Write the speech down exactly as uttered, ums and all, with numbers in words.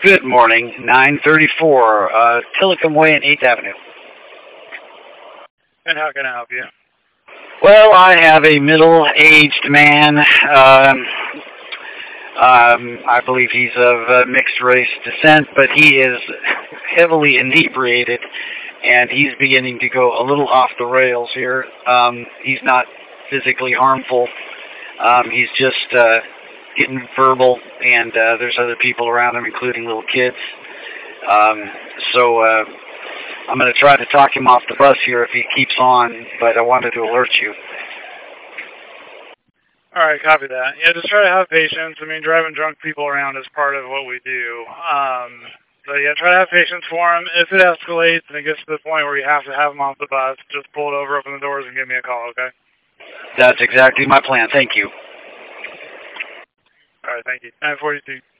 Good morning, nine thirty-four, uh, Tillicum Way and eighth Avenue. And how can I help you? Well, I have a middle-aged man. Um, um, I believe he's of uh, mixed race descent, but he is heavily inebriated, and he's beginning to go a little off the rails here. Um, he's not physically harmful. Um, he's just uh, getting verbal, and uh, there's other people around him, including little kids. Um, so uh, I'm going to try to talk him off the bus here if he keeps on, but I wanted to alert you. All right, copy that. Yeah, just try to have patience. I mean, driving drunk people around is part of what we do. Um, but yeah, try to have patience for him. If it escalates and it gets to the point where you have to have him off the bus, just pull it over, open the doors, and give me a call, okay? That's exactly my plan. Thank you. All right, thank you. nine forty-two.